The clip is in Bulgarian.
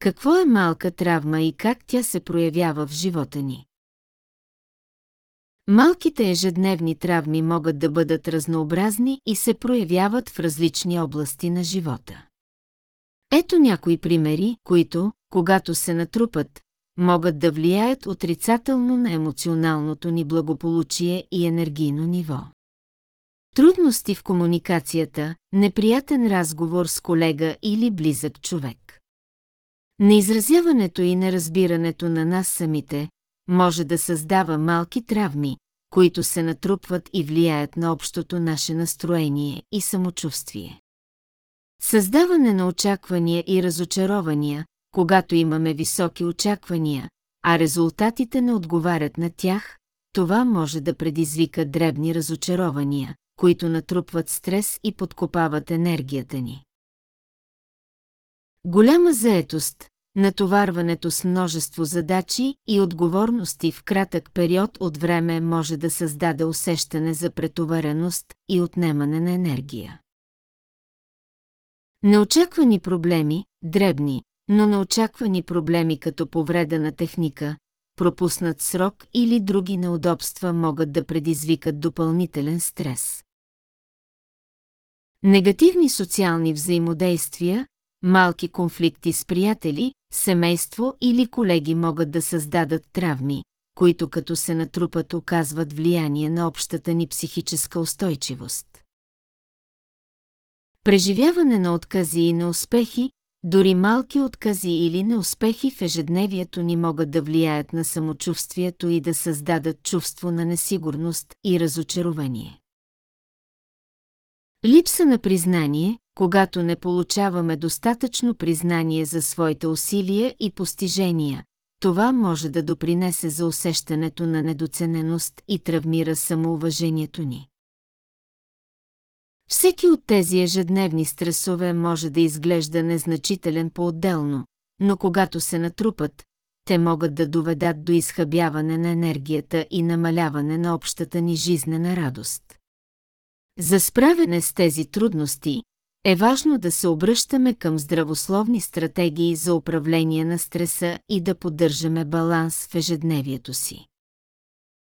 Какво е малка травма и как тя се проявява в живота ни? Малките ежедневни травми могат да бъдат разнообразни и се проявяват в различни области на живота. Ето някои примери, които, когато се натрупат, могат да влияят отрицателно на емоционалното ни благополучие и енергийно ниво. Трудности в комуникацията, неприятен разговор с колега или близък човек. Неизразяването и неразбирането на нас самите може да създава малки травми, които се натрупват и влияят на общото наше настроение и самочувствие. Създаване на очаквания и разочарования, когато имаме високи очаквания, а резултатите не отговарят на тях, това може да предизвика дребни разочарования, които натрупват стрес и подкопават енергията ни. Голяма заетост, натоварването с множество задачи и отговорности в кратък период от време може да създаде усещане за претовареност и отнемане на енергия. Неочаквани проблеми, дребни, но неочаквани проблеми като повреда на техника, пропуснат срок или други неудобства могат да предизвикат допълнителен стрес. Негативни социални взаимодействия, малки конфликти с приятели, семейство или колеги могат да създадат травми, които като се натрупат оказват влияние на общата ни психическа устойчивост. Преживяване на откази и неуспехи, дори малки откази или неуспехи в ежедневието ни могат да влияят на самочувствието и да създадат чувство на несигурност и разочарование. Липса на признание, когато не получаваме достатъчно признание за своите усилия и постижения, това може да допринесе за усещането на недоцененост и травмира самоуважението ни. Всеки от тези ежедневни стресове може да изглежда незначителен по-отделно, но когато се натрупат, те могат да доведат до изхабяване на енергията и намаляване на общата ни жизнена радост. За справяне с тези трудности е важно да се обръщаме към здравословни стратегии за управление на стреса и да поддържаме баланс в ежедневието си.